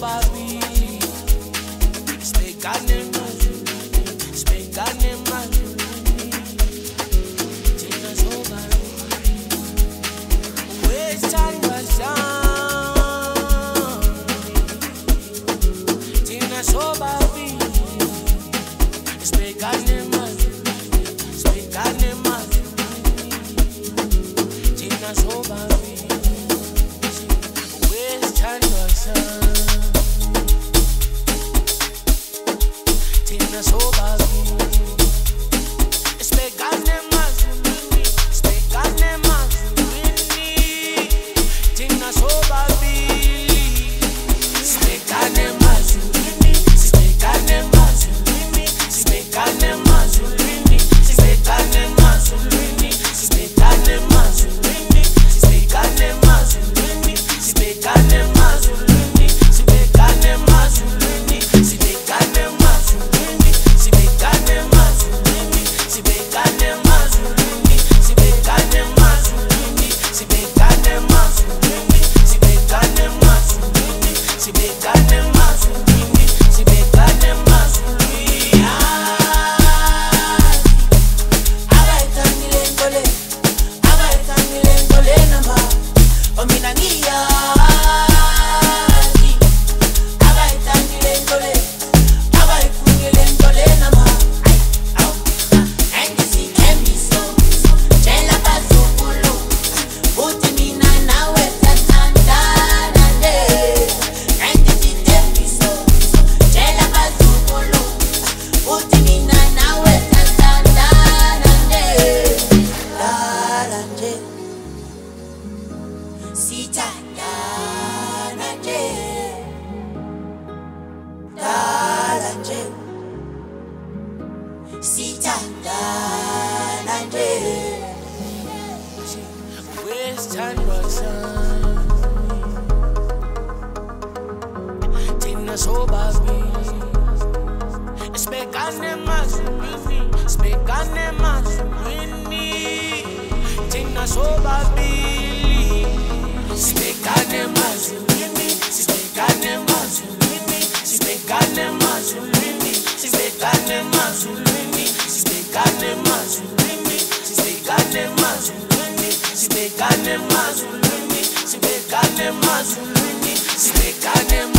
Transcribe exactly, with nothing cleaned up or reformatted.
sobabili, sibhekane mazulwini, sibhekane mazulwini, thina sobabili, wesithandwa sami, thina sobabili, sibhekane mazulwini, sibhekane mazulwini, thina sobabili, wesithandwa sami, thina sobabili, sibhekane mazulwini, sibhekane mazulwini, thina sobabili, sibhekane mazulwini, sibhekane mazulwini, sibhekane mazulwini, sibhekane mazulwini, sibhekane mazulwini, sibhekane mazulwini, sibhekane mazulwini, sibhekane mazulwini, sibhekane mazulwini, sibhekane mazulwini, sibhekane mazulwini, sibhekane mazulwini, sibhekane mazulwini, sibhekane mazulwini, sibhekane mazulwini, sibhekane mazulwini. Abayithangile ngole, abayithangile ngole namba, omina ngiyazi. Abayithangile ngole, abayifungile ngole namba, awu, angizithembiso, tshela abazukulu, uthi mina nawe siyathandana nje. Angizithembiso, tshela abazukulu, uthi mina nawe siyathandana nje. Dala nje, sithandana nje. Dala nje, sithandana nje. Wesithandwa sami, thina sobabili, sibhekane mazulwini, sibhekane mazulwini, thina sobabili, sibhekane mazulwini, sibhekane mazulwini, sibhekane mazulwini, sibhekane mazulwini, sibhekane mazulwini, sibhekane mazulwini, sibhekane mazulwini, sibhekane mazulwini, sibhekane